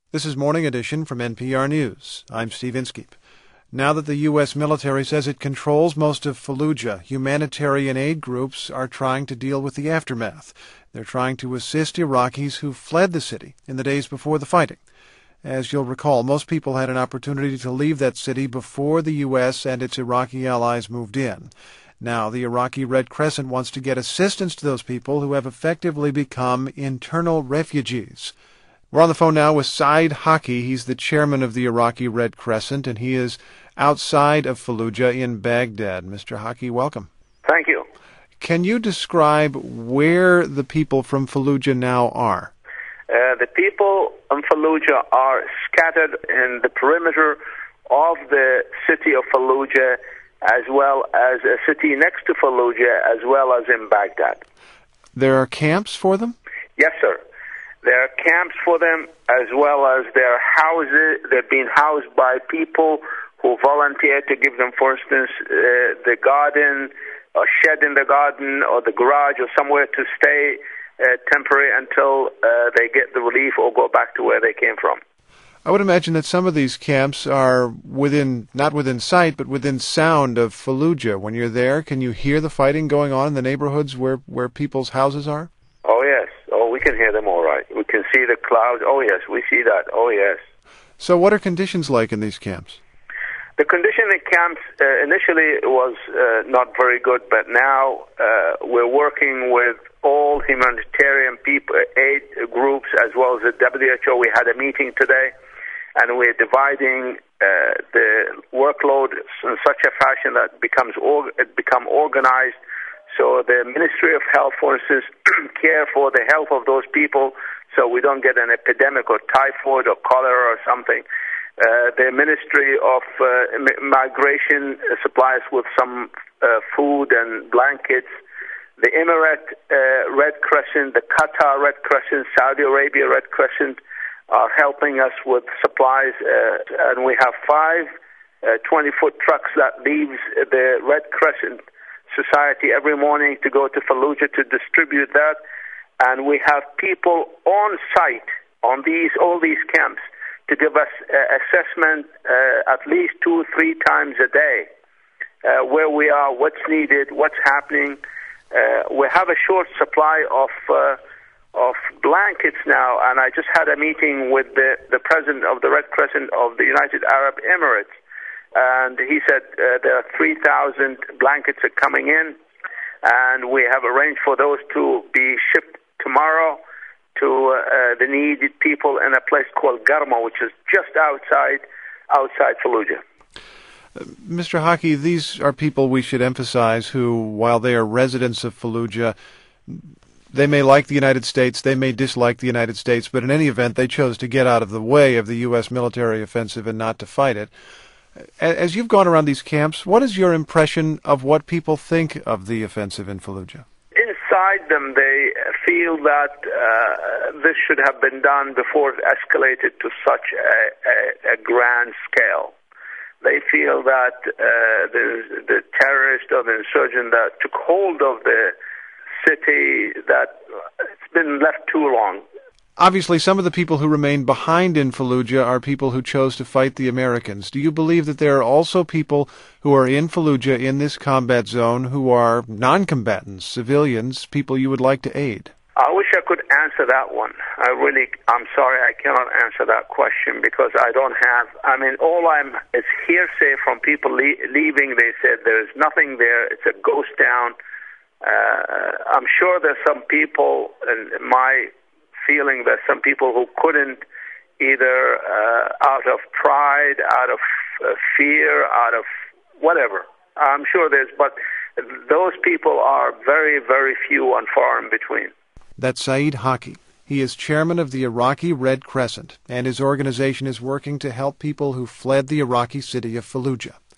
This is Morning Edition from NPR News. I'm Steve Inskeep. Now that the U.S. military says it controls most of Fallujah, humanitarian aid groups are trying to deal with the aftermath. They're trying to assist Iraqis who fled the city in the days before the fighting. As you'll recall, most people had an opportunity to leave that city before the U.S. and its Iraqi allies moved in. Now, the Iraqi Red Crescent wants to get assistance to those people who have effectively become internal refugees. We're on the phone now with Saeed Haki. He's the chairman of the Iraqi Red Crescent, and he is outside of Fallujah in Baghdad. Mr. Haki, welcome. Thank you. Can you describe where the people from Fallujah now are? The people in Fallujah are scattered in the perimeter of the city of Fallujah, as well as a city next to Fallujah, as well as in Baghdad. There are camps for them? Yes, sir. There are camps for them, as well as their houses. They're being housed by people who volunteer to give them, for instance, the garden, a shed in the garden, or the garage, or somewhere to stay temporary until they get the relief or go back to where they came from. I would imagine that some of these camps are not within sight, but within sound of Fallujah. When you're there, can you hear the fighting going on in the neighborhoods where people's houses are? Oh, yes. Oh, we can hear them all right. We can see the clouds. Oh, yes, we see that. Oh, yes. So what are conditions like in these camps? The condition in camps initially was not very good, but now we're working with all humanitarian people, aid groups, as well as the WHO. We had a meeting today, and we're dividing the workload in such a fashion that it become organized. So the Ministry of Health, for instance, care for the health of those people so we don't get an epidemic or typhoid or cholera or something. The Ministry of Migration supplies with some food and blankets. The Emirate Red Crescent, the Qatar Red Crescent, Saudi Arabia Red Crescent are helping us with supplies. And we have 5 20-foot trucks that leaves the Red Crescent Society every morning to go to Fallujah to distribute that. And we have people on site on all these camps to give us assessment at least 2-3 times a day, where we are, what's needed, what's happening. We have a short supply of blankets now, and I just had a meeting with the president of the Red Crescent of the United Arab Emirates, and he said there are 3,000 blankets are coming in, and we have arranged for those to be shipped tomorrow to the needed people in a place called Garma, which is just outside Fallujah. Mr. Haki, these are people we should emphasize who, while they are residents of Fallujah, they may like the United States, they may dislike the United States, but in any event, they chose to get out of the way of the U.S. military offensive and not to fight it. As you've gone around these camps, what is your impression of what people think of the offensive in Fallujah? Inside them, they feel that this should have been done before it escalated to such a grand scale. They feel that the terrorist or the insurgent that took hold of the city, that it's been left too long. Obviously, some of the people who remain behind in Fallujah are people who chose to fight the Americans. Do you believe that there are also people who are in Fallujah in this combat zone who are non-combatants, civilians, people you would like to aid? I wish I could answer that one. I'm sorry, I cannot answer that question because I don't have, it's hearsay from people leaving. They said there's nothing there, it's a ghost town. I'm sure there's some people, and my feeling that some people who couldn't either out of pride, out of fear, out of whatever. I'm sure but those people are very, very few and far in between. That's Saeed Haki. He is chairman of the Iraqi Red Crescent, and his organization is working to help people who fled the Iraqi city of Fallujah.